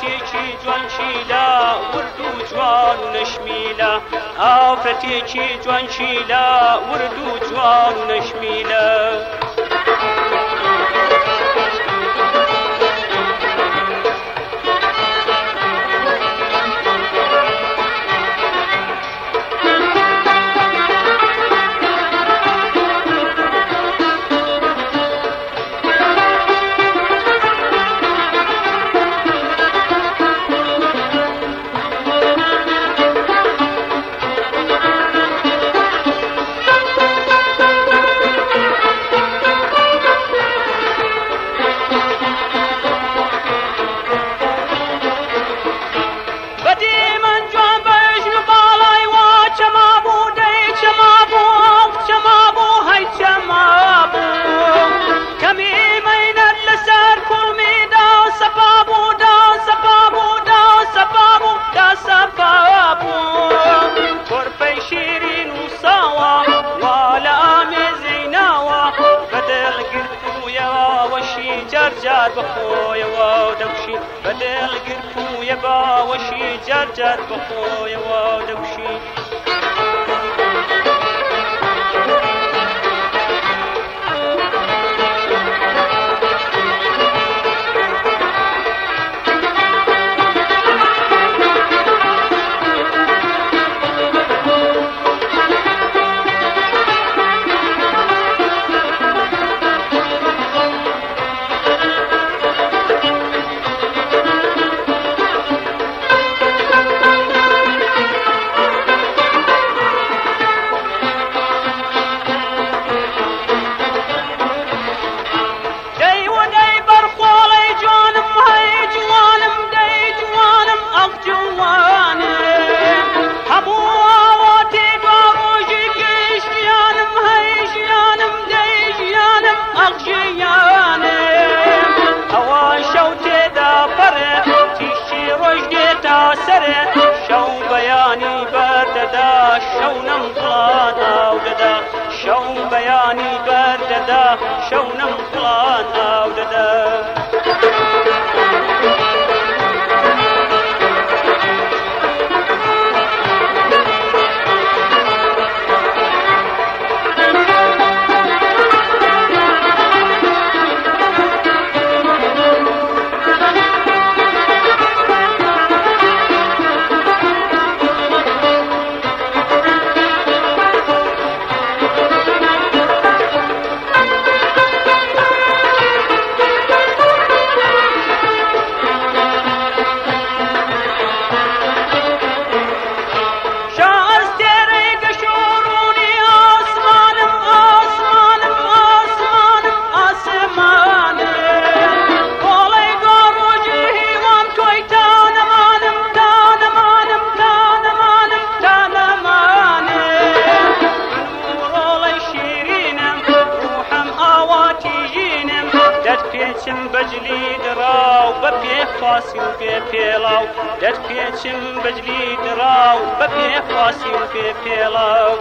ئافرەتێکی جوانشیلا ورد و جوان و نەشمیلە ئافرەتێکی جوانشیلا ورد و جوان و نەشمیلە جار بخۆیەوە دەوشی بەدڵ گرتوویە باوەشی جار جار بخۆیەوە دەوشی شەو بەیانی بەردەدا شەو نەمقڵان ئاو دەدا شەو بەیانی بەردەدا شەو نەمقڵان ئاو دەدا دەرپێچم بەجلی دراو بە پێخواسی و پێ پێڵاو دەرپێچم بەجلی دراو بە پێخواسی و پێ پێڵاو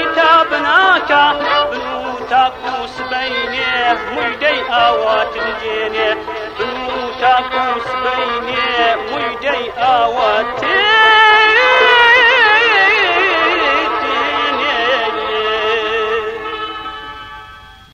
تاكوس بينه مجدي آوات الجي